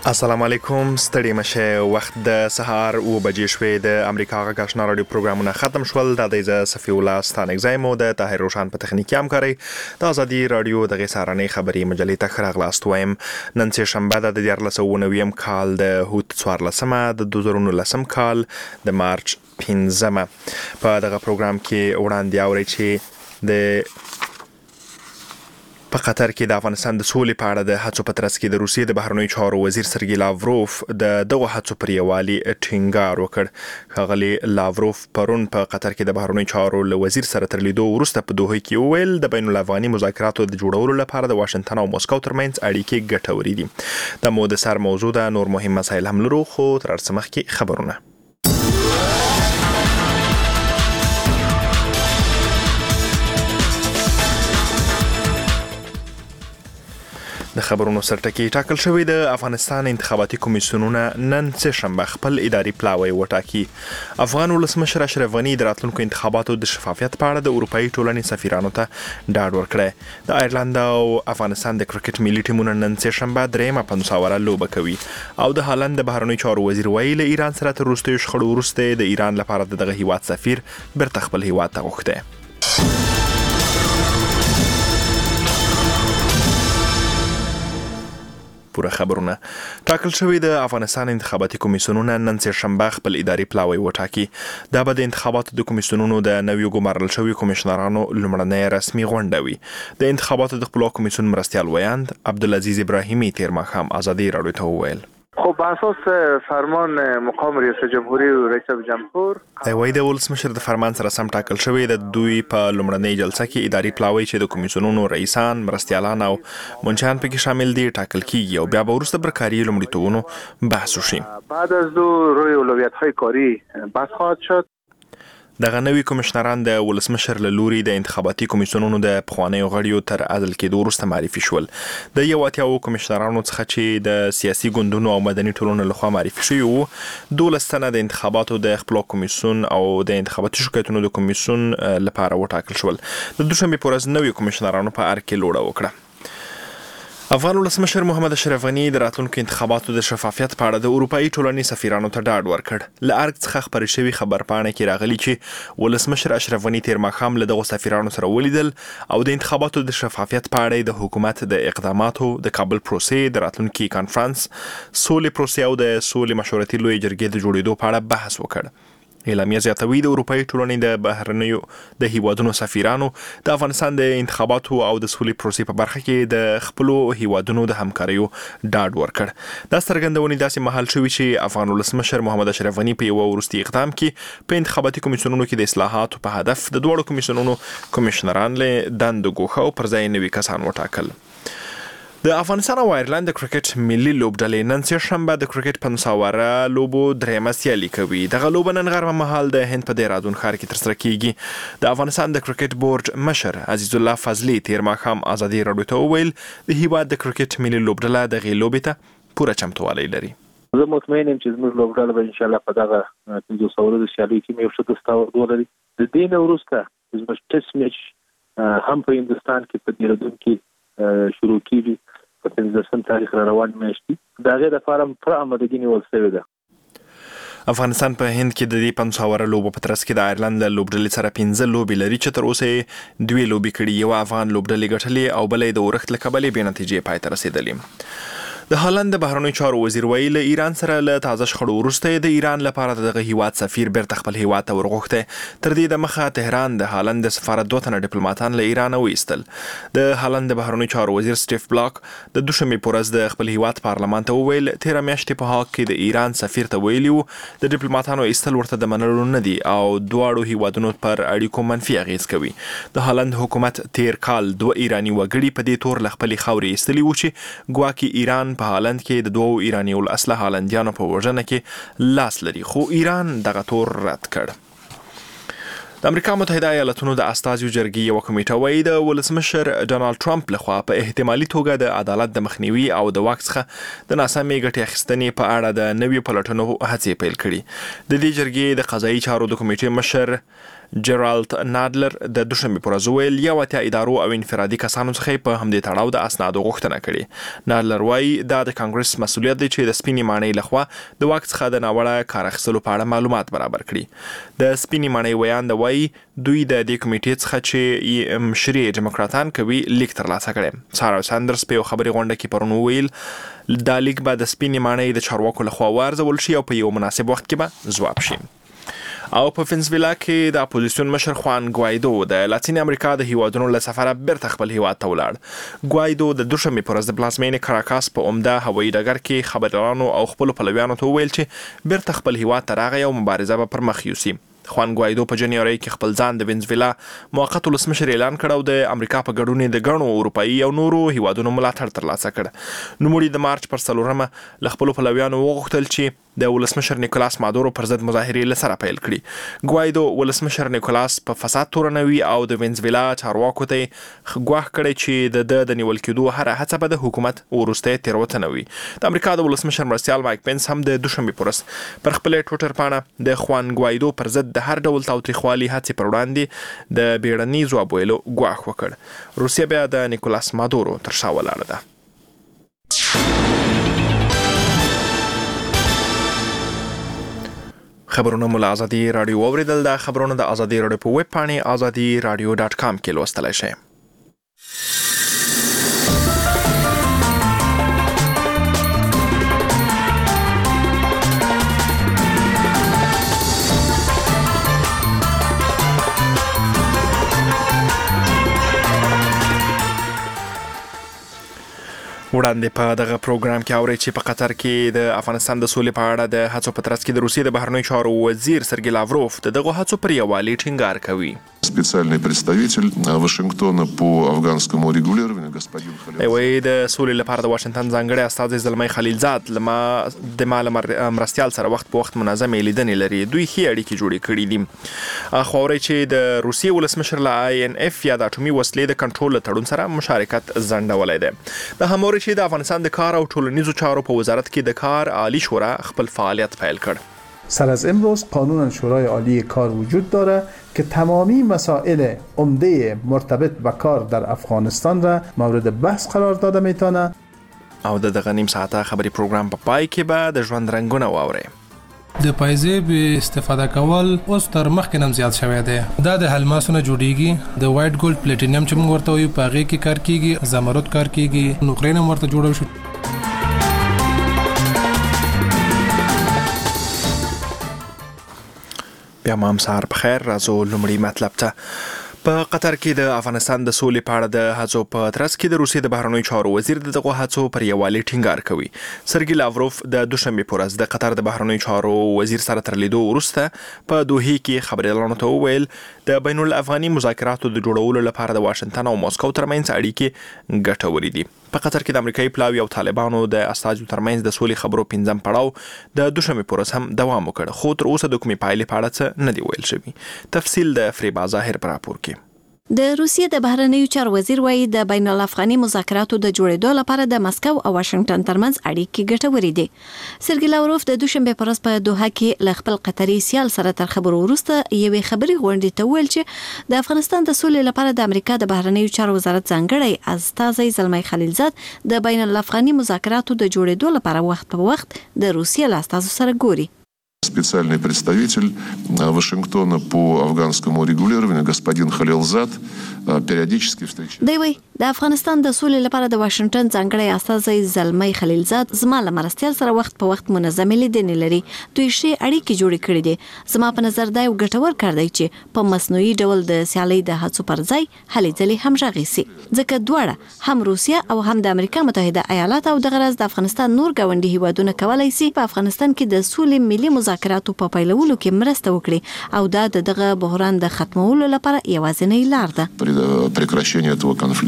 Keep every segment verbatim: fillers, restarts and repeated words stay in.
السلام علیکم، ستړي مشه. وخت د سهار او بجې شوې. د امریکا غږ آشنا رادیو پروګرامونه ختم شول. د دې صفي الله ستانک زایمو د طاهر روشان په تخنیکی همکاري د ازادي رادیو د غسارنې خبري مجلې ته خراغلاست وایم. نن سه شنبه د دیار لسونویم کال د هوت څوارلسمه د دوه زره نولسم کال د مارچ پنځمه. په دغه پروګرام کې وړاندې اوري چې د په قطر کې د افغانستان د سولې په اړه د هڅو په ترڅ کې د روسیې د بهرنیو چارو وزیر سرګی لاوروف د دغه هڅو پر یوالي ټینګار وکړ. ښاغلي لاوروف پرون په قطر کې د بهرنیو چارو له وزیر سره تر لیدو وروسته په دوحه کې وویل د بین الافغاني مذاکراتو د جوړولو لپاره د واشنگټن او مسکو ترمنځ اړیکې ګټورې دي. د مو د سر موضوع ده. نور مهم مسایل هم لرو، خو تر څه مخکې خبرونه. د خبرونو سرټکی ټاکل شوی. د افغانستان انتخاباتي کمیسیونونه نن سه شنبه خپل اداري پلاوی وټاکي. افغان ولسمشر اشرف غنی د راتلونکو انتخاباتو د شفافیت په اړه د اروپאי ټولنې سفیرانو ته ډاډ ورکړی. د آیرلند او افغانستان د کرکټ ملي ټیمونو نن سه شنبه درېمه پنځاوره لوبه کوي او د هالند د بهرنیو چارو وزیر ویل ایران سره تر وروستیو شخړو وروسته د ایران لپاره دغه هیواد سفیر بیرته خپل هیواد ته غوښتی. پوره خبرونه. ټاکل شوی د افغانستان انتخاباتي کمیسیونونه نن سه شنبه خپل اداري پلاوی وټاکي. دا به د انتخاباتو د کمیسیونونو د نویو ګمارل شوی کمیشنرانو لومړنۍ رسمي غونډه وي. د انتخاباتو د خپلواک کمیسیون مرستیال ویاند عبدالعزیز ابراهیمی تیر ماښام ازادي رادیو ته وویل. خب بر اساس فرمان مقام رئیس جمهوری او رئیس جمهور ایوای د ولسمشر د فرمان سره سم ټاکل شوی د دوی په لومړنۍ جلسه کې اداري پلاوی چې د کمیسیونونو رئیسان، مرستیالان او منشیان پکې شامل دي ټاکل کیږي او بیا به وروسته پر کاري لومړیتوبونو بحث وشي. بعد از دو روی اولویت‌های کاری بحث خواهد شد. دغه نوی کمیشنران د ولسمشر له لوري د انتخاباتي کمیسیونونو د پخوانیو غړیو تر عدل کېدو وروسته معرفي شول. د یو اتیاو کمیشنرانو څخه چې د سیاسي ګوندونو او مدني ټولنو لخوا معرفي شوي وو، دولس تنه د انتخاباتو د خپلواک کمیسیون او د انتخاباتي شکایتونو د کمیسیون لپاره وټاکل شول. د دوشنبې په ورځ نوی کمیشنرانو په ارګ کې لوړه وکړه. افغان ولسمشر محمد اشرف غنی د راتلونکو انتخاباتو د شفافیت په اړه د اروپאי ټولنې سفیرانو ته ډاډ ورکړ. له ارګ څخه خبرې شوې خبرپاڼه کې راغلي چې ولسمشر اشرف غنی تیر ماښام له دغو سفیرانو سره ولیدل او د انتخاباتو د شفافیت په اړه د حکومت د اقداماتو، د کابل پروسې، د راتلونکي کانفرنس، سولې پروسې او د سولې مشورتي لوی جرګې د جوړېدو په اړه بحث وکړ. اعلامیه زیاتوي د اروپאי ټولنې د بهرنیو د هیوادونو سفیرانو د افغانستان د انتخاباتو او د سولې پروسې په برخه کې د خپلو هیوادونو د همکاریو ډاډ ورکړ. دا څرګندونې داسې مهال شوي چې افغان ولسمشر محمد اشرف غنی په یو وروستي اقدام کې په انتخاباتي کمیسیونونو کې د اصلاحاتو په هدف د دوړو کمیسیونونو کمیشنران له دندو ګوښه او پر ځای نوي کسان وټاکل. د افغانستان او آیرلند د کرکټ ملي لوبډلې نن سه شنبه د کرکټ پنځاوره لوبو درېمه سیالي کوي. دغه لوبه نن غرمه مهال د هند په دهرادون ښار کې ترسره کیږي. د افغانستان د کرکټ بورډ مشر عزیز الله فضلي تیر ماښام ازادي رادیو ته وویل د هیواد د کرکټ ملي لوبډله دغه لوبې ته پوره چمتووالی لري. زه مطمئن یم چې زموږ لوبډله به ان شاء الله په دغه پنځه سوه ورځو سیالۍ کې یو ښه دستاورد ولري. د دې نه وروسته زموږ ټیسټ میچ هم په هندوستان کې په دهرادون کې شروع کیږي. په پنځلسم تاریخ را روان میاشت دي. د هغې دپاره پوره امادګي نیول شوې ده. افغانستان په هند کې د دې پنځاوره لوبو په ترڅ کې د آیرلند له لوبډلې سره پنځه لوبې لري چې تر اوسه یې دوې لوبې کړي. یوه افغان لوبډلې ګټلې او بله یې د اورښت له کبله بې نتیجې پای ته رسېدلې. د هالند د بهرنیو چارو وزیر ویل ایران سره له تازه شخړو وروسته د ایران لپاره دغه هیواد سفیر بیرته خپل هیواد ته ورغوښتی. تر دې د مخه تهران د هالند د سفارت دوه تنه ډیپلوماتان له ایرانه وایستل. د هالند د بهرنیو چارو وزیر سټیف بلاک د دوشنبې په ورځ د خپل هیواد پارلمان ته وویل تیره میاشت په هاګ کې د ایران سفیر ته ویلي وو د ډیپلوماتانو ایستل ورته د منلو نه دي او دواړو هیوادونو پر اړیکو منفي اغیز کوي. د هالند حکومت تیر کال دوه ایرانی وګړي په دې تور له خپلې خاورې ایستلي وو چې ګواکې ایران په هالند کې د دوه ایرانی الاصله هالندیانو په وژنه کې لاس لري، خو ایران دغه تور رد کړ. د امریکا متحده ایالاتونو د استازیو جرګې یوه کمیټه وایي د ولسمشر ډونالد ټرمپ لخوا په احتمالي توګه د عدالت د مخنیوي او د واک څخه د ناسمې ګټې اخیستنې په اړه د نویو پلټنو هڅې پیل کړي. د دې جرګې د قضایي چارو د کمیټې مشر جرالد نادلر د دوشنبه پر ورځ ویل یو اتیا ادارو او انفرادي کسانو څخه په همدې تړاو د اسنادو غوښتنه کړې. نادلر وايي دا د کانګرس مسؤلیت دی چې د سپینې ماڼۍ لخوا د واک څخه د ناوړه کار اخیستلو په اړه معلومات برابر کړي. د سپینې ماڼۍ ویان د وايي دوی د دې کمیټې څخه چې مشري ډیموکراتان کوي لیک ترلاسه کړي. سارا ساندرز په خبري غونډه کې پرون ویل دا لیک به د سپینې ماڼۍ د چارواکو لخوا وارزول شي او په یو مناسب وخت کې به ځواب شي. او په فنزویلا کې د اپوزیسیون مشر خوان ګوایدو د لاتین امریکا د هیوادونو له سفره بیرته خپل هیواد ته ولاړ. ګوایدو د دوشنبه پر ورځ د پلازمینې کراکاس په عمده هوایي ډګر کې خبريالانو او خپل پلویانو ته ویل چې بیرته خپل هیواد ته راغی او مبارزه به پر مخ یوسي. خوان ګوایدو په جنوري کې خپل ځان د وینزویلا موقت ولسمشر اعلان کړ او د امریکا په ګډون د غنو اروپאי او نورو هیوادونو ملاتړ ترلاسه کړ. نو مړي د مارچ پر څلورمه ل خپل پلویانو وغوښتل چې د ولسمشر نیکولاس مادورو پر ضد مظاهرې لسره پیل کړي. ګوایدو ولسمشر نیکولاس په فساد تورنوي او د وینزویلا چارواکو ته غواړي کړي چې د د نیول کېدو هر هڅه به د حکومت ورسته تیروتنه وي. د امریکا د ولسمشر مرستيال مایک پنس هم د دوشنبه پر ورځ پر خپل ټوئیټر پاڼه د خوان ګوایدو پر ضد د هر ډول تاوتریخوالي هڅې پر وړاندې د بیړني ځواب ویلو غواړي وکړ. روسیا بیا د نیکولاس مادورو تر شا ولاړه ده. خبرونه مو له ازادي رادیو اوریدل. د خبرونه د ازادي رادیو په ویب پاڼه ازادي رادیو ډاټ کام کې لوستلای شئ. وړاندې په دغه پروګرام کې اوري چې په قطر کې د افغانستان د سولې په اړه د هڅو په ترڅ کې د روسیې د بهرنیو چارو وزیر سرګي لاوروف دغه هڅو پر یووالي ټینګار کوي. Специальный представитель Вашингтона по афганскому регулированию господин Халилзад. ایوې د سولې لپاره د واشنگټن ځانګړي استازي زلمي خلیلزاد لما د مال مرستيال سره وخت په وخت منظمې لیدنې لري. دوی هي اړیکې جوړې کړې دي. خو اوري چې د روسیې ولسمشر لا آی ان اف یا د اټومي وسلې د کنټرول تړون سره مشارکت زنډولای دی. د هموري چې د افغانستان د کار او ټولنیزو چارو په وزارت کې د کار عالی شورا خپل فعالیت پیل کړ. سر از امروز قانون شورای عالی کار وجود داره که تمامی مسائل عمده مرتبط به کار در افغانستان را مورد بحث قرار داده میتونه. او د دغه نیم ساعته خبري پروګرام په پای کې به د ژوند رنگونه واوري. د پایزې به استفاده کول اوس تر مخکې نم زیات شوی دی. دا د الماسونو جوړیږي، د وایټ ګولډ پلیټینیم چې موږ ورته وایو پاغې کې کار کیږي، زمرد کار کیږي، نوکرین ورته جوړو شو. بیا مام سهار بخیر. راځو لومړی مطلب ته. په قطر کې د افغانستان د سولې په اړه د هڅو په ترڅ کې د روسیې د بهرنیو چارو وزیر دغه هڅو پر یووالي ټینګار کوي. سرګي لاوروف د دوشنبه پر ورځ د قطر د بهرنیو چارو وزیر سره تر لیدو وروسته په دوحه کې خبريالانو ته وویل د بین الافغاني مذاکراتو د جوړولو لپاره د واشنگټن او مسکو ترمنځ اړیکې ګټورې دي. په قطر کې د امریکایي پلاوی او طالبانو د استازو ترمنځ د سولې خبرو پنځم پړاو د دوشنبه پر ورځ هم دوام وکړ، خو تر اوسه د کومې پایلې په اړه څه نه دی ویل شوی. تفصیل د فریبا ظاهر پر راپور کې. د روسیې د بهرنیو چارو وزیر وایي د بین الافغاني مذاکراتو د جوړېدو لپاره د مسکو او واشنگټن ترمنځ اړیکې ګټورې دي. سرګي لاوروف د دوشنبه پر ورځ په دوحه کې له خپل قطري سیال سره تر خبرو وروسته یوې خبري غونډې ته ویل چې د افغانستان د سولې لپاره د امریکا د بهرنیو چارو وزارت ځانګړی استازی زلمي خلیلزاد د بین الافغاني مذاکراتو د جوړېدو لپاره وخت په وخت د روسیې له استازو سره ګوري. Специальный представитель Вашингтона по афганскому регулированию господин Халилзад периодически встречается. دی وی د افغانستان د سولې لپاره د واشنگټن ځانګړی استازی زلمي خلیلزاد زما له مرستيال سره وخت په وخت منظمې لیدنې لري. دوی شی اړیکې جوړې کړې دي. زما په نظر دا یو ګټور کار دی چې په مصنوعي ډول د سیالۍ د هڅو پر ځای هلې ځلې همغږي سي، ځکه دواړه هم روسیا او هم د امریکا متحده ایالات او د غرض د افغانستان نور ګاونډي هیوادونه کولای شي په افغانستان کې د سولې ملي مذاکراتو په پیلولو کې مرسته وکړي او دا دغه بحران د ختمولو لپاره یوازینۍ لار ده. Прекращение этого конфликта.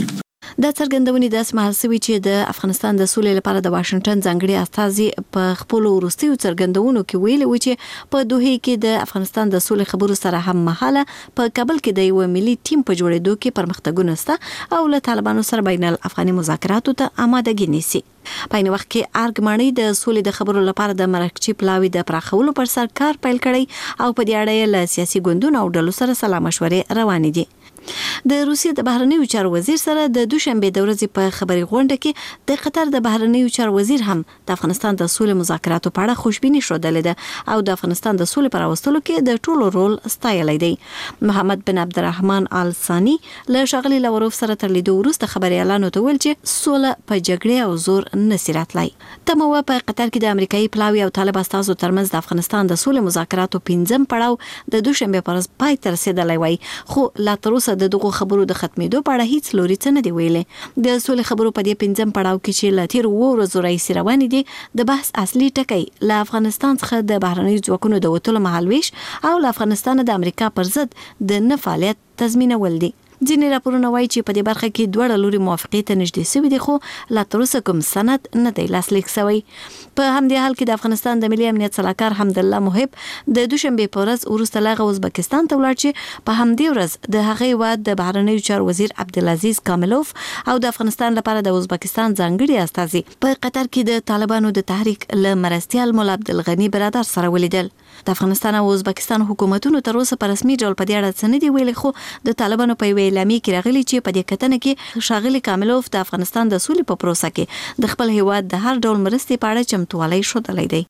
د څرګندونې د اسمحال سوي چې د افغانستان د سولې لپاره د واشنگټن ځانګړي استازي په خپل وروستیو څرګندونو کې ویلي و چې په دوحه کې د افغانستان د سولې خبرو سره هم مهاله په کابل کې د یو ملي ټیم په جوړېدو کې پرمختګونه سته او له طالبانو سره بین الافغاني مذاکراتو ته آمادګي نیسي. په این وخت کې ارګماني د سولې د خبرو لپاره د مرکزي پلاوي د پراخولو پر سر کار پیل کړی او په دې اړه له سیاسي ګوندونو او ډلو سره سلا مشورې روانې دي. د روسیې د بهرنیو چارو وزیر سره د دوشنبه د ورځې په خبري غونډه کې د قطر د بهرنیو چارو وزیر هم د افغانستان د سولې مذاکراتو په اړه خوشبیني شوه ده او د افغانستان د سولې پر راوستلو کې د ټولو رول ستایلی دی. محمد بن عبدالرحمن آل ثانی له شغلی لاوروف سره تر لیدو وروسته خبري اعلان وکړ چې سوله په جګړې او زور نسی راتلی. تمه په قطر کې د امریکایي پلاوي او طالب استازو ترمنځ د افغانستان د سولې مذاکراتو پنځم پړاو د دوشنبه پر ورځ پای ته رسیدلی وای، خو لا تر اوسه د دغه خبرو د ختمېدو په اړه هیڅ لوري څه نه دی ویلي. د سولې خبرو په دې پنځم پړاو کې چې له تېرو اوو ورځو راهیسې روانې دي، د بحث اصلي ټکی له افغانستان څخه د بهرنیو ځواکونو د وتلو مهالویش او له افغانستان د امریکا پر ضد د نه فعالیت تضمینول دي. ځینې راپورونه وایي چې په دې برخه کې دواړه لوري موافقې ته نږدې شوي دي، خو لا تر اوسه کوم سند نه دی لاسلیک شوی. په همدې حال کې د افغانستان د ملي امنیت سلاکار حمدالله محب د دوشنبه په ورځ وروسته له هغه ازبکستان ته ولاړ چې په همدې ورځ د هغې هېواد د بهرنیو چارو وزیر عبدالعزیز کاملوف او د افغانستان لپاره د ازبکستان ځانګړي استازي په قطر کې د طالبانو د تحریک له مرستیال مولا عبدالغني برادر سره ولیدل. د افغانستان او ازبکستان حکومتونو تر اوسه په رسمي ډول په دې اړه څه نه دي ویلي، خو د طالبانو په یوې اعلامیې کې راغلي چې په دې کتنه کې ښاغلي کاملوف د افغانستان د سولې په پروسه کې د خپل هیواد د هر ډول مرستې په اړه چمتووالی ښودلی دی.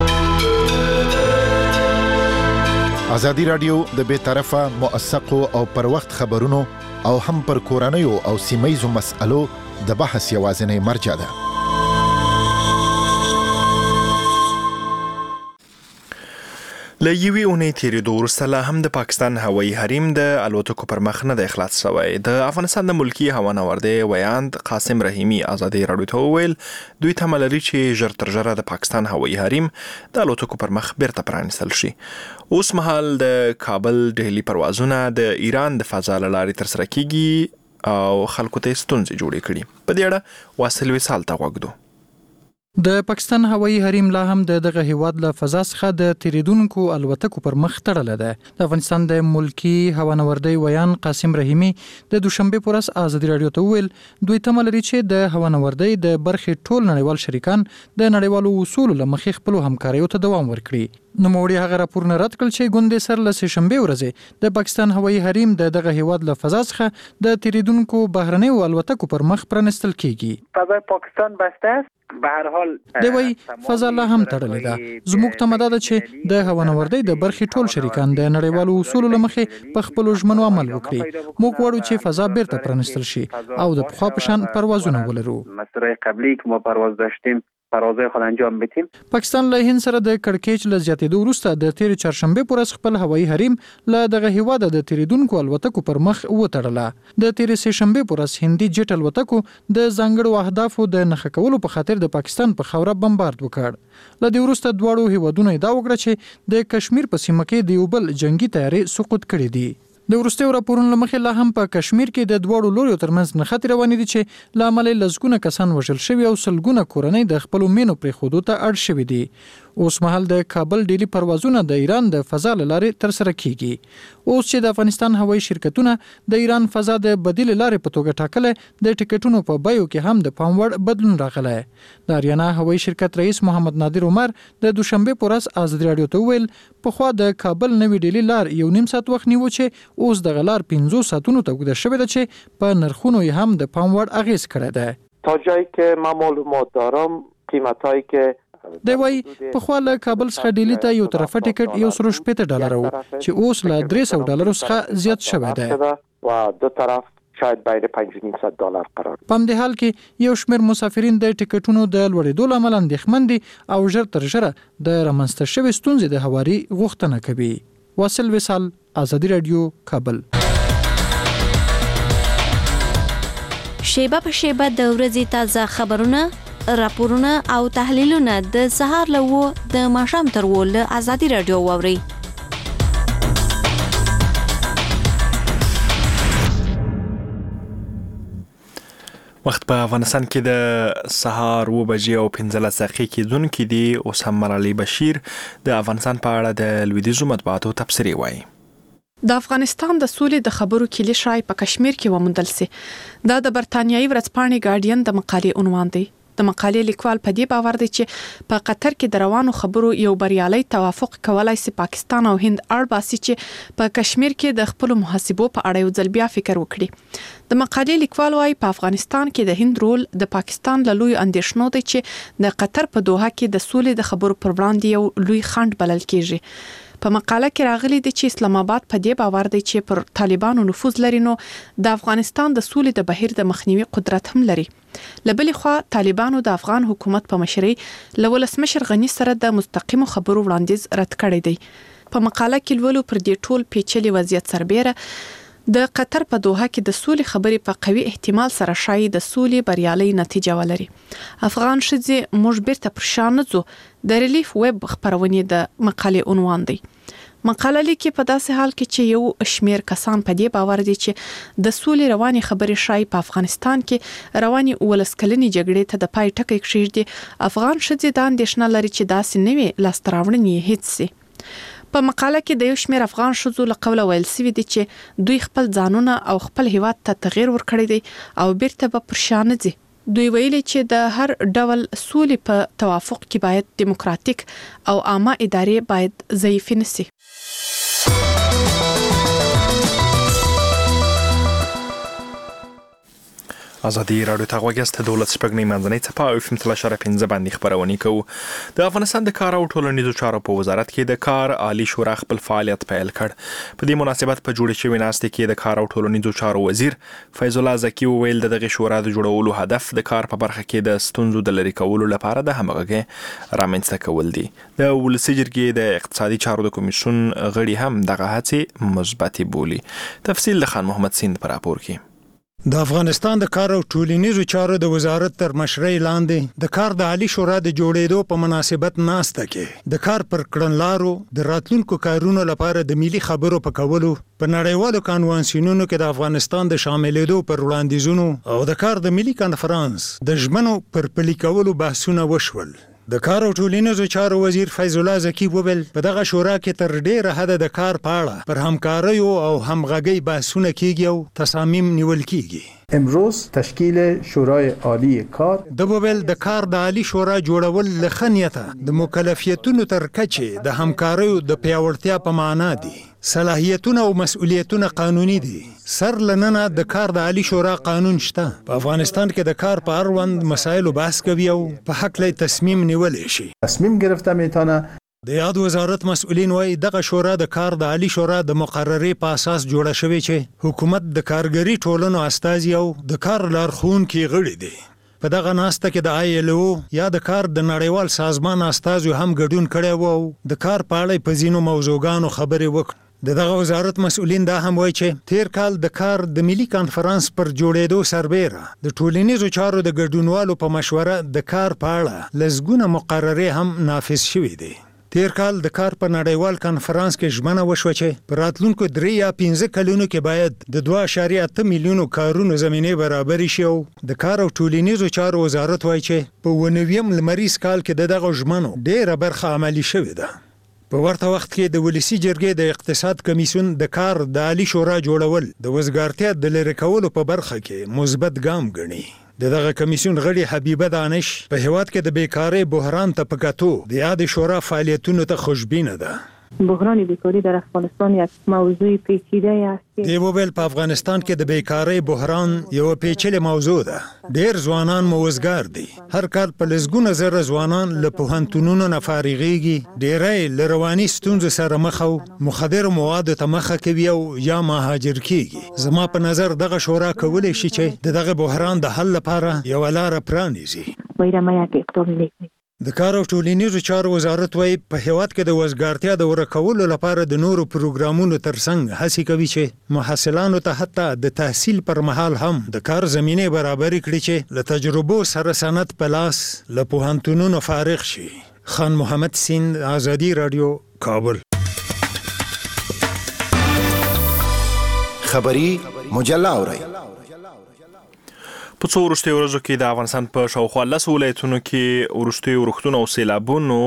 ازادي راډیو د بې طرفه موثقو او پر وخت خبرونو او هم پر کورنیو او سیمهیزو مسألو د بحث یوازینی مرجع ده. له یوې اونۍ تېرېدو وروسته لا هم د پاکستان هوایي حریم د الوتکو پر مخ نه دی خلاص شوی. د افغانستان د ملکي هوانوردۍ ویاند قاسم رحیمي ازادي راډیو ته وویل دوی تمه لري چې ژر تر ژره د پاکستان هوایي حریم د الوتکو پر مخ بیرته پرانیستل شي. اوس مهال د کابل ډهلي پروازونه د ایران د فضا له لارې ترسره کیږي او خلکو ته ستونزې جوړې کړي. په دې اړه واصل وصال ته غوږ دو. د پاکستان هوایي حریم لا هم د دغه هیواد له فضا څخه د تیریدونکو الوتکو پر مخ تړله ده. د افغانستان د ملکی هوانوردۍ ویان قاسم رحیمي د دوشنبه پر ورځ ازادي راډیو ته ویل دوی تمه لري چې د هوانوردۍ د برخې ټول نړیوال شریکان د نړیوالو اصولو له مخې خپلو همکاریو ته دوام ورکړي. نوموړي هغه راپورونه رد کړل چې ګوندې سر له سې شنبې ورځې د پاکستان هوایي حریم د دغه هیواد له فضا څخه د تیریدونکو بهرنیو الوتکو پر مخ پرانستل کیږي. فضای پاکستان بسته است. به هر حال دی وای فضا لا هم تړلې ده. زموږ تمه ده چې د هوانوردۍ د برخې ټول شریکان د نړیوالو اصولو له مخې په خپلو ژمنو عمل وکړي. موږ غواړو چې فضا بیرته پرانستل شي او د پخوا په شان پروازونه ولرو. مسیر قبلی که ما پرواز داشتیم پروازهای خود انجام بدیم. پاکستان له هند سره د کړکېچ له زیاتېدو وروسته د تیر چهارشنبه پر ورځ خپل هوایي حریم له دغه هیواد د تیریدونکو الوتکو پر مخ وتړله. د تیر سې شنبه پر ورځ هندي جټ الوتکو د ځانګړو اهدافو د نښه کولو په خاطر د پاکستان په خاوره بمبارد وکړ. له دې وروسته دواړو هیوادونو ادعا وکړه چې د کشمیر په سیمه کې د یو بل جنگي تیارې سقوط کړي دي. د وروستیو راپورونو له مخې لا هم په کشمیر کې د دواړو لوریو ترمنځ نښتې روانې دي چې له امله لسګونه کسان وژل شوي او سلګونه کورنۍ د خپلو مینو پرېښودو ته اړ شوي دي. اوس مهال د کابل ډیلی پروازونه د ایران د فضا له لارې ترسره کیږي. اوس چې د افغانستان هوایي شرکتونه د ایران فضا د بدیل لارې په توګه ټاکله د ټیکټونو په بیو کې هم د پام وړ بدلون راغلی. د اریانا هوایي شرکت رئیس محمد نادر عمر د دوشنبه په ورځ ازادي راډیو ته وویل پخوا د کابل نوې ډیلی لار یو نیم ساعت وخت نیو چې اوس دغه لار پنځو ساعتونو ته اوږده شوې ده چې په نرخونو یې هم د پام وړ اغیز کړی ده. تا جایی که من معلومات دارم قیمتایی که دی وای په خوا له کابل څخه ډیلی ته یو طرفه ټیکټ یو سل شپږ ډالر وو چې اوس له درې سوه ډالرو څخه زیات شوی دی و دو طرف شاید بین پنج و نیم صد دلار قرار. په همدې حال کې یو شمېر مسافرین د ټیکټونو د لوړېدو له امله اندېښمن دي او ژر تر ژره د رامنځته شوې ستونزې د هواري غوښتنه کوي. واصل وصال، ازادي راډیو، کابل. شیبه په شیبه د ورځې تازه خبرونه، راپورونه او تحلیلونه د سهار له وو د ماښام تر وو له ازادي راډیو واورئ. وخت په افغانستان کې د سهار و بجې او پنځلس دقیقې کېدونکې دي. اوس هم مرالي بشیر د افغانستان په اړه د لویدیځو مطبوعاتو تبصرې وایي. د افغانستان د سولې د خبرو کلی شای په کشمیر کې وموندل سي. دا د برتانیایي ورځپاڼې ګارډین د مقالې عنوان دی. د مقالې لیکوال په دې باور دی چې په قطر کې د روانو خبرو یو بریالي توافق کولای سي پاکستان او هند اړ باسي چې په کشمیر کې د خپل محاسبو په اړه یو ځل بیا فکر وکړي. د مقالې لیکوال وايي په افغانستان کې د هند رول د پاکستان له لوی اندیشنو دی چې د قطر په دوحه کې د سولې د خبرو پر وړاندې یو لوی خنډ بلل کیږي. په مقاله کې راغلي دي چې اسلام آباد په دې باور دی چې پر طالبانو نفوذ لري نو د افغانستان د سولې د بهیر د مخنیوي قدرت هم لري. لبلې خوا طالبانو د افغان حکومت په مشرۍ له ولسمشر غنی سره د مستقیمو خبرو وړاندیز رد کړی دی. په مقاله کې لولو پر دې ټول پیچلي وضعیت سربېره د قطر په دوحه کې د سولې خبرې په قوي احتمال سره شایي د سولې بریالي نتیجه ولري. افغان ښځې موږ بیرته پر شا نه ځو د ریلیف ویب خبرونې د مقالې عنوان دی. مقاله لیکي په داسې حال کې چې یو شمیر کسان په دې باور دي چې د سولې رواني خبرې شایي په افغانستان کې رواني ولسکلنې جګړې ته د پای ټکی کېږدي. افغان ښځې دا اندېښنه لري چې داسې نوې لاسته راوړنې هیڅ سي. په مقاله کې د یو شمیر افغان ښځو له قوله ویل سوي دي چې دوی خپل ځانونه او خپل هیواد ته تغییر ورکړی دی او بیرته به پر شا نه ځي. دوی ویلي چې د هر ډول سولې په توافق کې باید دیموکراتیک او عامه ادارې باید ضعیفې نه سي. ازادي راډیو ته غوږیاست. د دولت شپږنۍ منځنۍ څپه او اف ام تل اشاره پنځه باندې خبرونه کوو. د افغانستان د کار او ټولنیزو چارو په وزارت کې د کار عالی شورا خپل فعالیت پیل کړ. په دې مناسبت په جوړې شوې ناستې کې د کار او ټولنیزو چارو وزیر فیض الله زکی وویل د دغه شورا د جوړولو هدف د کار په برخه کې د ستونزو د لرې کولو لپاره د همغږۍ رامنځته کول دي. د ولسي جرګې د اقتصادي چارو د کمیسیون غړي هم دغه هڅې مثبتې بولي. تفصیل د خان محمد سیند پر راپور کې. د افغانستان د کار او ټولنیزو چارو د وزارت تر مشرۍ لاندې د کار د عالی شورا د جوړېدو په مناسبت ناسته کې د کار پر کړنلارو د راتلونکو کارونو لپاره د ملي خبرو په کولو په نړیوالو کانوانسیونونو کې د افغانستان د شاملېدو پر وړاندیزونو او د کار د ملي کانفرنس د ژمنو پر پلي کولو بحثونه وشول. د کار او ټولنیزو چارو وزیر فیض الله زکی وویل په دغه شورا کې تر ډیره حده د کار په اړه پر همکاریو او همغږۍ بحثونه کیږي او تصامیم نیول کیږي. امروز تشکیل شورای عالی کار د وویل د کار د عالی شورا جوړول له خنیته د مکلفیتونو تر کچې د همکاریو د پیاوړتیا په معنا دي. صلاحیتونه او مسؤلیتونه قانوني دي. سر لننه د کار د عالی شورا قانون شته. په افغانستان کې د کار په اړوند مسایلو بحث کوي او په حق لای تصمیم نیول شي. تصمیم گرفته میتونه. د یاد وزارت مسؤلین وایي دغه شورا د کار د عالی شورا د مقررې په اساس جوړه شوې چې حکومت د کارګری ټولنو استازي او د کار لارښوونکي غړي دي. په دغه ناسته کې د آی ایل او یا د کار د نړیوال سازمان استازو هم ګډون کړی وو او د کار په اړه په ځینو موضوعګانو خبرې وکړې. د دغه وزارت مسؤلین دا هم وایي چې تیر کال د کار د ملي کانفرنس پر جوړېدو سربېره د ټولنیزو چارو د ګډونوالو په مشوره د کار په اړه لسګونه مقررې هم نافذ شوې دي. تیر کال د کار په نړیوال کانفرنس کې ژمنه وشوه چې په راتلونکو درې یا پنځه کلونو کې باید د دوه اعشاریه اته میلیونو کارونو زمینې برابرې شي او د کار او ټولنیزو چارو وزارت وایي چې په اووه نویم لمریز کال کې د دغه ژمنو ډېره برخه عملي شوې ده. په ورته وخت کې د ولسي جرګې د اقتصاد کمیسیون د کار د عالی شورا جوړول د وزګارتیا د لرې کولو په برخه کې مثبت ګام ګڼي. د دغه کمیسیون غړي حبیبه دانش په هیواد کې د بیکاری بحران ته په کتو د یاد شورا فعالیتونو ته خوشبینه ده. بحران بیکاری در افغانستان یک موضوع پیچیده است. دی وویل په افغانستان کې د بیکاری بحران یو پیچیده موضوع ده. ډیر ځوانان موزګار دي. هر کال په لسګونه زره ځوانان له پوهنتونونو نه فارغېږي. ډیری له رواني ستونزو سره مخ او مخدر موادو ته مخه کوي او یا مهاجر کیږي. زما په نظر دغه شورا کولی شي چې دغه بحران د حل لپاره یو لار پرانیزي. وایره یک اقدام لیکي. د کار او ټولنیزو چارو وزارت وايي په هیواد کې د وزګارتیا د ورکولو لپاره د نورو پروګرامونو ترڅنګ هڅې کوي چې محصلانو ته حتی د تحصیل پر مهال هم د کار زمینه برابر کړي چې له تجربو سره سند په لاس له پوهنتونونو فارغ شي. خان محمد سیند، آزادی رادیو، کابل. خبری مجله اورئ. په څو وروستیو ورځو کې د افغانستان په شاوخوا لس ولایتونو کې وروستیو روغتون او سیلابونو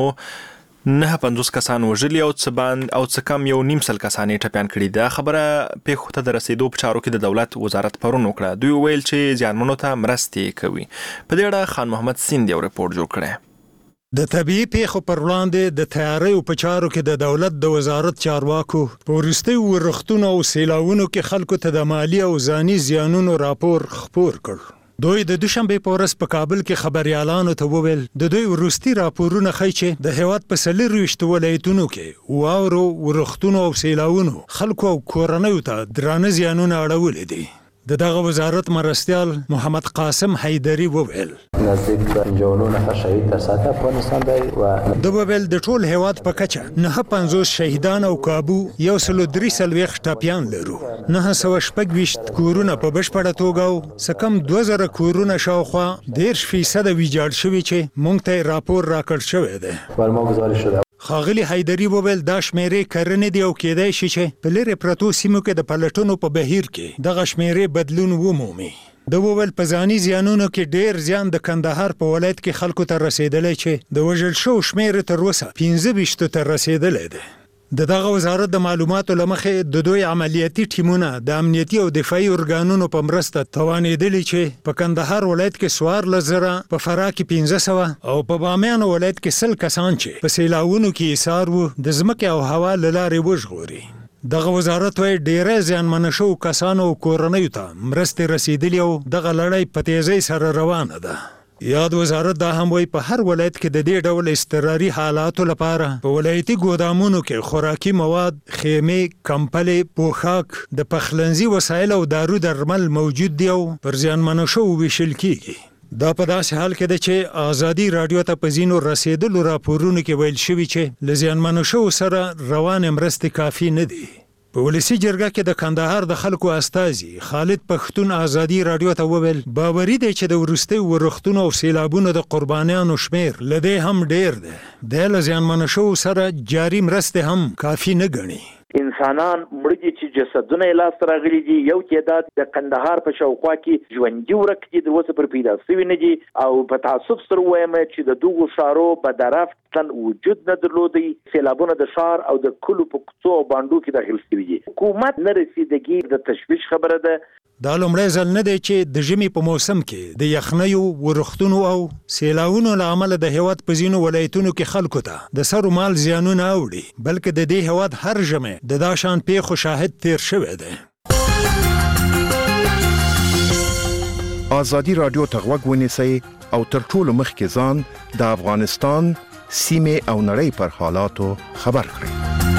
نه پنځوس کسان وژلي او څه باندې او څه کم یو نیم سل کسان یې ټپیان کړي. دا خبره پیښو ته د رسیدو په چارو کې د دولت وزارت پرون وکړه. دوی ویل چې زیانمنو ته مرستې کوي. په دې اړه خان محمد سیند یو رپورټ جوړ کړی. د طبيعي پیښو پر وړاندې د تیاری په چارو کې د دولت د وزارت چارواکو په وروستیو ورښتونو او سیلاوونو کې خلکو ته د مالی او ځاني زیانونو راپور خپور کړ. دوی د دوشنبه په ورځ په کابل کې خبريالانو ته وویل د دوی وروستي راپورونه ښیي چې د هیواد په څلورویشت ولایتونو کې واورو ورښتونو او سیلاوونو خلکو او کورنیو ته درانه زیانونه اړولي دي. د دغه وزارت مرستیال محمد قاسم حیدری وویل نزدیک پنځه نه شهید تر ساته افغانستان دی و د وویل د ټول هیواد په کچه نه پنځوس شهیدان او کابو یو سلو درې سلويخ ټاپیان لرو. نه سو شپږ کورونه په بشپړه توګه او سکم دوه زره کورونه شاوخوا دیرش فیصد ویجاړ شوي چې مونږ ته راپور راکړ شوی دی. ورما گزارش شده خاغلی حیدری وویل دا شمیرې کرنې دی او کېدای شي چې په لرې پرتو سیمو کې د پلټونو په بهیر کې دغه شمیرې بدلون ومومي. د وویل په ځاني زیانونو کې ډیر زیان د کندهار په ولایت کې خلکو ته رسیدلی چې د وژل شو شمیر تر اوسه پنځه ویشت ته رسیدلی دی. د دغه وزارت د معلوماتو لمخې د دوی عملیاتي ټیمونه د امنیتي او دفاعي ارګانونو په مرسته توانېدلي چې په کندهار ولایت کې سوار لزره، په فراه کې پنځه سوه او په بامیان ولایت کې سل کسان چې په سیلاوونو کې ایثار وو د ځمکې او هوا له لارې وژغوري. دغه وزارت وایي ډیری زیانمن شوو کسانو او کورنیو ته مرستې رسیدلي او دغه لړۍ په تیزۍ سره روانه ده. یاد وزارت دا هم وایي په هر ولایت کې د دې ډول اضطراري حالاتو لپاره په ولایتي ګودامونو کې خوراکي مواد، خیمې، کمپلې، پوښاک، د پخلنځي وسایل او دارو درمل موجود دي او پر زیانمنو شوو ویشل کیږي. دا په داسې حال کې ده چې آزادي راډیو ته په ځینو رسیدلو راپورونو کې ویل شوي چې له زیانمنو شوو سره روانې مرستې کافي نه دي. په ولسی جرګه کې د کندهار د خلکو استازي خالد پښتون آزادي راډیو ته وویل باوري دی چې د ورستي ورښتونو او سیلابونو د قربانیانو شمیر لدې هم ډیر دی. د لزیانمنو شو سره جاری مرسته هم کافی نه ګڼي. انسانان مړ دي چې جسدونه یې لاس راغلي دي. یو تعداد د کندهار په شاوخوا کې ژوندي ورک دي د اوسه پر پیدا شوي نه دي او په تعصب سره وایم چې د دوغو شارو بدرفت وجود نه درلودي. سیلابونه د شار او د کلو په کوڅو او باندو کې داخل شوي دي. حکومت نه رسیدګي د تشویش خبره ده. دا لومړی ځل نه دی چې د ژمي په موسم کې د یخنیو، ورښتونو او سیلاونو له امله د هیواد په ځینو ولایتونو کې خلکو ته د سرو مال زیانونه اوړي، بلکې د دې هیواد هر ژمی د دا شان پیښو شاهد تیر شوی دی. آزادي راډیو ته غوږ ونیسئ او تر ټولو مخکې ځان د افغانستان، سیمې او نړۍ پر حالاتو خبر کړئ.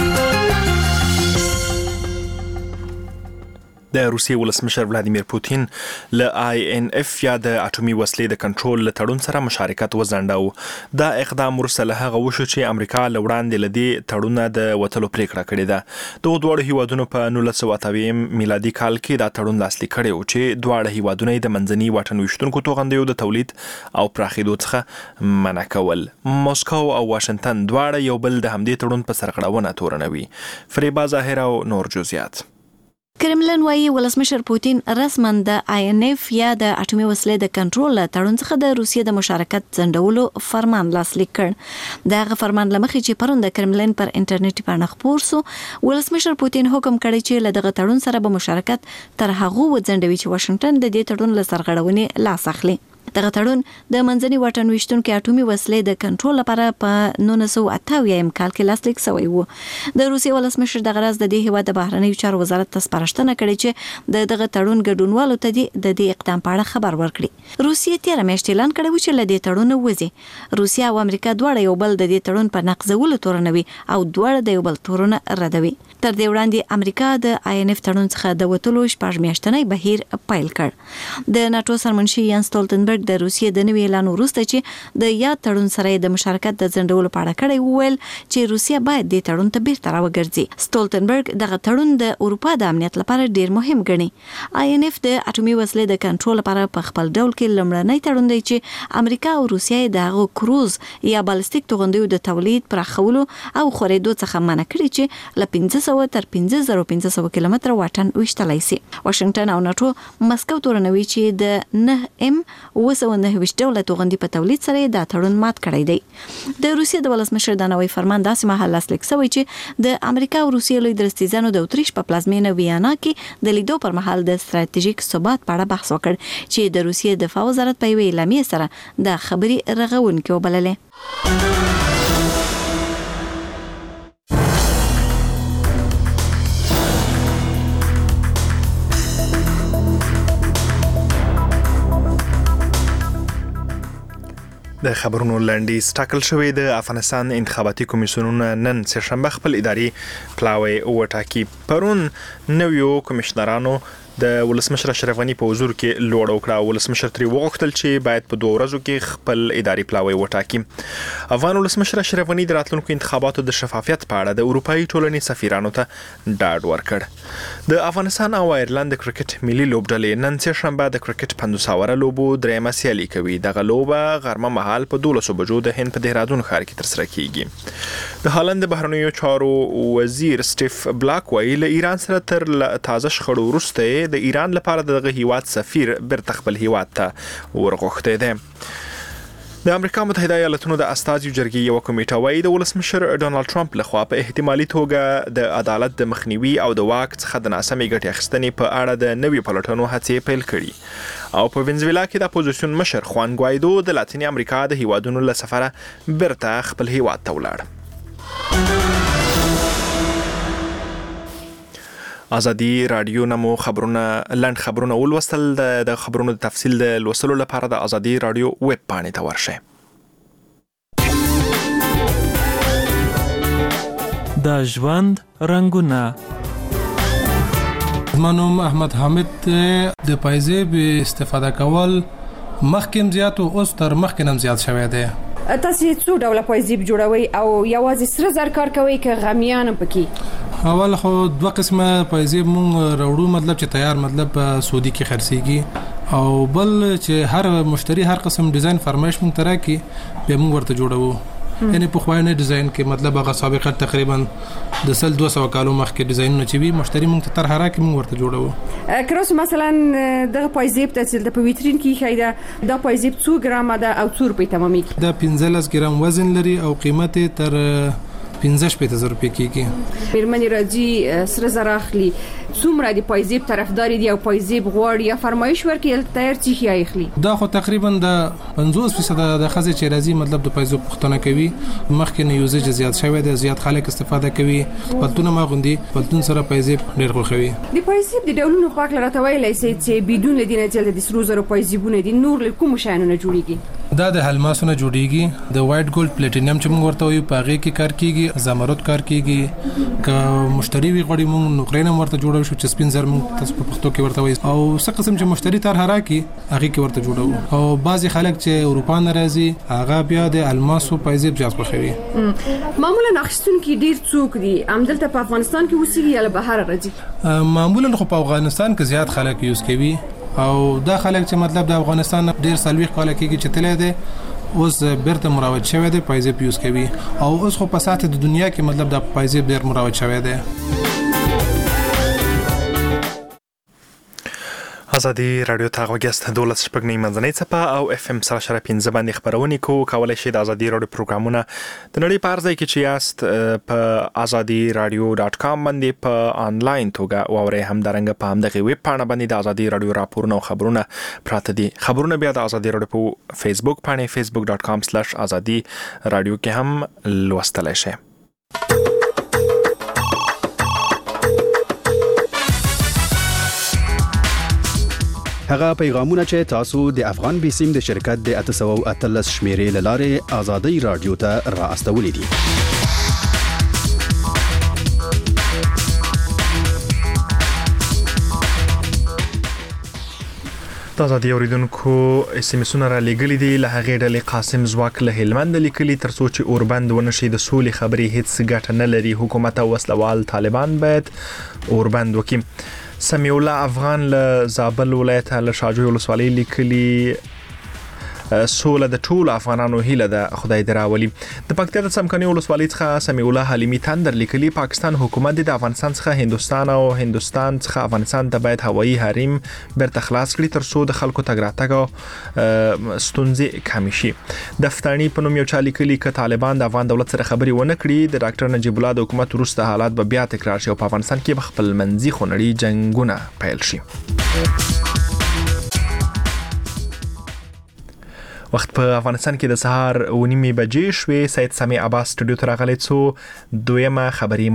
د روسیې ولسمشر ولادیمیر پوتین له آی ان اف یا د اټومي وسلې د کنټرول له تړون سره مشارکت وځنډاو. دا اقدام وروسته له هغه وشو چې امریکا له وړاندې له دې تړونه د وتلو پریکړه کړې ده. دغو دواړو هیوادونو په نولس سوه اته اویا میلادي کال کې دا تړون لاسلیک کړی و چې دواړه هیوادونه د منځني واټن ویشتونکو توغندیو د تولید او پراخېدو څخه منع کول. موسکو او واشنگټن دواړه یو بل د همدې تړون په سرغړونه تورنوي. فریبا ظاهر او نور جزئیات. کرملن وايي ولسمشر پوتین رسما د آی ان اف یا د اټومي وسلې د کنټرول تړون څخه د روسیې د مشارکت ځنډولو فرمان لاسلیک کړ. دغه فرمان لمخې چې پرون د کرملن پر انټرنیټي باندې خپور سو، ولسمشر پوتین حکم کړی چې له دغه تړون سره به مشارکت تر هغه وځنډوي چې واشنگټن د دې تړون له سرغړونې لاس اخلي. دغه تړون د منځني واټن ویشتونکو اټومي وسلې د کنټرول لپاره په نولس سوه اته اویا کال کې لاسلیک شوی و. د روسیې ولسمشر دغه راز د دې هیواد د بهرنیو چارو وزارت ته سپارښتنه کړې چې د دغه تړون ګډونوالو ته د دې اقدام په اړه خبر ورکړي. روسیې تیر میاشت اعلان کړی و چې له دې تړون وځي. روسیا او امریکا دواړه یو بل د دې تړون په نقضولو تورنوي او دواړه د یو بل تورونه ردوي. تر دې وړاندې امریکا د آی ان اف تړون څخه د وتلو شپږ میاشتنی بهیر پیل کړ. د ناتو سرمنشي یان ستولتنبرګ ستولتنبرګ د روسیې د نوي اعلان وروسته چې د یاد تړون سره د مشارکت د ځنډولو په اړه کړی وویل چې روسیه باید د تړون ته بیرته راوګرځي. ستولتنبرګ دغه تړون د اروپا د امنیت لپاره ډیر مهم ګڼي. آی ان اف د اټومي وسلې د کنټرول لپاره په خپل ډول کې لمړنی تړون دی چې امریکا او روسیه د کروز یا بالستیک توغندیو د تولید پراخولو او خورېدو څخه منع کړي چې له پنځه سوه تر پنځه زره پنځه سوه کیلومتره واټن وشتلای شي. واشنگټن او ناتو مسکو تورنوي چې د نه ام اوه سوه نهه ویشت ډوله توغندي په تولید سره د تړون مات کړی دی. د روسیې د ولسمشر د نوي فرمان داسې مهال لاسلیک شوی چې د امریکا او روسیې لوی درستیزانو د اتریش په پلازمینه ویانا کې د لیدو پر مهال د ستراتیژیک ثبات په اړه بحث وکړ چې د روسیې دفاع وزارت په یوې اعلامیې سره د خبري رغونکې وبللې. د خبرونو لنډیز ټاکل شوی د افغانستان انتخاباتي کمیسیونونه نن سهشنبه خپل اداري پلاوی وټاکي. پرون نویو کمشنرانو د ولسمشر اشرف غنی په حضور کې لوړ وکړه. ولسمشر تری وغوښتل چې باید په دوه ورځو کې خپل اداري پلاوی وټاکي. افغان ولسمشر اشرف غنی د راتلونکو انتخاباتو د شفافیت په اړه د اروپאי ټولنې سفیرانو ته ډاډ ورکړ. د افغانستان او ایرلند د کرکټ ملي لوبډلې نن سهشنبه د کرکټ پنځوس اوره لوبو درېمه سیالي کوي. دغه لوبه غرمه مهال په دولسو بجو د هند په دهرادون ښار کې ترسره کیږي. د هالند بهرنیو چارو وزیر سټیف بلاک وایي له ایران سره تر تازه شخړو وروسته د ایران لپاره دغه هیواد سفیر بیرته خپل هیواد ته ورغوښتی دی. د امریکا متحده ایالاتونو د استازیو جرګې یو کمیټه وایي د ولسمشر ډونالد ټرمپ لخوا په احتمالي توګه د عدالت د مخنیوي او د واک څخه د ناسمې ګټې اخیستنې په اړه د نوي پلټنو هڅې پیل کړي او په وینزویلا کې د اپوزیسیون مشر خوان ګوایدو د لاتینی امریکا د هیوادونو له سفره بیرته خپل هیواد ته ولاړ. ازادي رادیو نمو خبرونه لند خبرونه ولوستل. د خبرونو د تفصیل د لوستلو لپاره د ازادي رادیو ویب پاڼې ته ورشئ. د ژوند رنگونه. منوم احمد حامد د پایزیب استفاده کول مخکې زیات او اوس تر مخکې نم زیات شوی دی. تاسو څو ډول پایزیب جوړوي او یوازې سره زر کار کوي که غمیان پکې؟ اول خو دوه قسمه پایزیب مونږ راوړو، مطلب چې تیار مطلب په سعودي کې خرڅيږي او بل چې هر مشتری هر قسم ډیزاین فرمایش مونږ تراکي به مونږ ورته جوړوو. یعنی په خوانه ډیزاین کې مطلب هغه سابقه تقریبا د سل دوه سوه کالو مخکې ډیزاینونه چې وي مشتری مونږ ته طرح راکې مونږ ورته جوړوو. کروس مثلا د پایزیب ته چې د ویترین کې خایده د پایزیب څو ګرام ده او څو روپۍ تمامي د پنځلس ګرام وزن لري او قیمت تر پنځه شپږ زره روپۍ کېږي. پیرمنې راځي سره زر اخلي څومره د پایزیب طرفدار دي او پایزیب غواړي یا فرمایش ورکړي تیار چی خي اخلي؟ دا خو تقریبا د پنځوس فیصد د خزې چې راځي مطلب د پایزیب پختنه کوي. مخکې نه یوزج زیات شوی دی، زیات خلک استفاده کوي. پلتون ما غوندي پلتون سره پایزیب ډیر خوښوي. د پایزیب د ډولونو پاک لرته ویلای سي چې بدون لدینه جلد د سرو زرو پایزیبونه دي نور له کوم شانونه جوړیږي؟ دا د هلماسونه جوړیږي. د وایټ ګولډ پلیټینیم چې موږ ورته وایو پاغه کې کار کیږي، زمرد کار کیږي. که مشتری وی غوړي موږ نقرینه ورته جوړو شو چې سپین زر موږ تاسو په پښتو کې ورته وایي او څه قسم چې مشتری تر هراکي هغه کې ورته جوړو. او بعضی خلک چې اروپا نه راځي هغه بیا د الماسو پایزیب جذب خوي. معمولا اخستون کې ډیر څوک دي عمدلته په افغانستان کې وسیږي یا بهر راځي؟ معمولا خو په افغانستان کې زیات خلک یوز کوي او دا خلک چې مطلب د افغانستان ډیر سلوي کال کېږي چې تله دي اوس بیرته مراوت شوی دی پایزیب یوز کوي او اوس خو په ساته د دنیا کې مطلب د پایزیب ډیر مراوت شوی دی. ازادي رادیو ته غوښتل دولت شپږ نه منځنۍ صفه او اف ام سره شره پنځه باندې خبرونه کو کولای شي د ازادي رادیو پروګرامونه د نړۍ په ارزای کې چې یاست په ازادي رادیو ډاټ کام باندې په انلاین توګه او هم درنګ په هم دغه ویب پاڼه باندې د ازادي رادیو راپورونه او خبرونه پراته دي. خبرونه بیا د ازادي رادیو په فیسبوک باندې facebook dot com slash azadi radio کې هم لوستلای شئ. هغه پیغامونه چې تاسو د افغان بیسیم د شرکت د اته سوه او اتلس شمیرې لاره ازادي رادیو ته را استولې دي. د ازادي اوریدونکو اس ام اسونه را لګلې دي له هغې ډلې قاسم زواک له هلمند لیکلي تر څو چې اوربند ونشي د سولې خبرې هیڅ ګټه نه لري حکومت او وسلوال طالبان باید اوربند وکړي. سمیع الله افغان له زابل ولایت له شاجوی ولسوالۍ لیکلي سوله د ټولو افغانانو هیله ده خدای دې راولي. د پکتیا د څمکنیو ولسوالۍ څخه سمیع الله حلیمي تندر لیکلي پاکستان حکومت د افغانستان څخه هندستان او هندستان څخه افغانستان ته باید هوایي حریم بیرته خلاص کړي تر څو د خلکو تګ راتګ ستونزې کم شي. دفترنی په نوم یو چا لیکلي ک طالبان د افغان دولت سره خبرې ونه کړي د ډاکټر نجیب الله د حکومت وروسته حالات به بیا تکرار شي او په افغانستان کې خپل منځي خونړي جنگونه پیل شي. وخت په افغانستان کې د سهار و نیمې بجې شوې. سید سمیع عباس سټوډیو ته راغلی څو دویمه خبري